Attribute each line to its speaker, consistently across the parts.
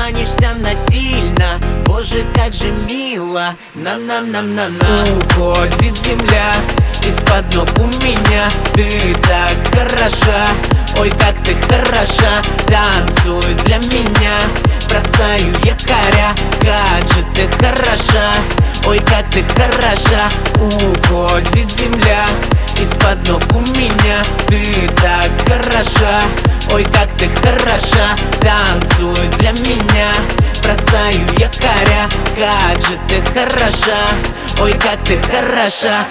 Speaker 1: манишься насильно. Боже, как же мило. На-на-на-на-на. Уходит земля из-под ног у меня. Ты так хороша, ой, как ты хороша. Танцуй для меня, бросаю якоря. Как же ты хороша, ой, как ты хороша. Уходит земля из-под ног у меня. Ты так хороша, ой, как ты хороша. Танцуй для меня, бросаю якоря. Как же ты хороша, ой, как ты хороша.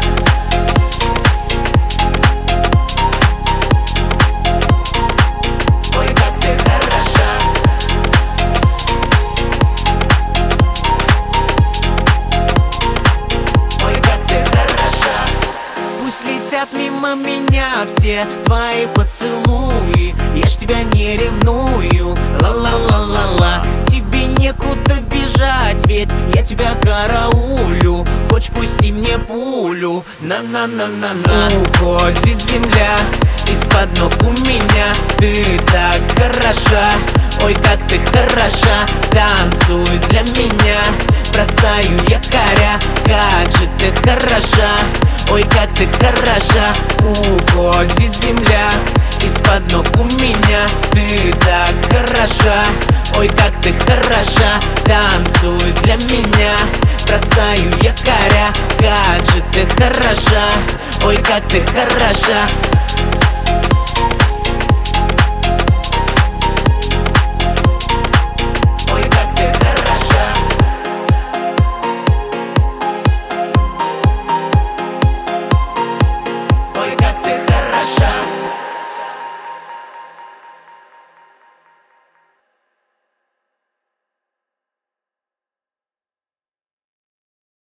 Speaker 1: Летят мимо меня все твои поцелуи. Я ж тебя не ревную, ла-ла-ла-ла-ла. Тебе некуда бежать, ведь я тебя караулю. Хочешь, пусти мне пулю, на-на-на-на-на. Уходит земля из-под ног у меня. Ты так хороша, ой, как ты хороша. Танцуй для меня, бросаю якоря. Как же ты хороша, ой, как ты хороша. Уходит земля из-под ног у меня. Ты так хороша, ой, как ты хороша. Танцуй для меня, бросаю якоря. Как же ты хороша, ой, как ты хороша.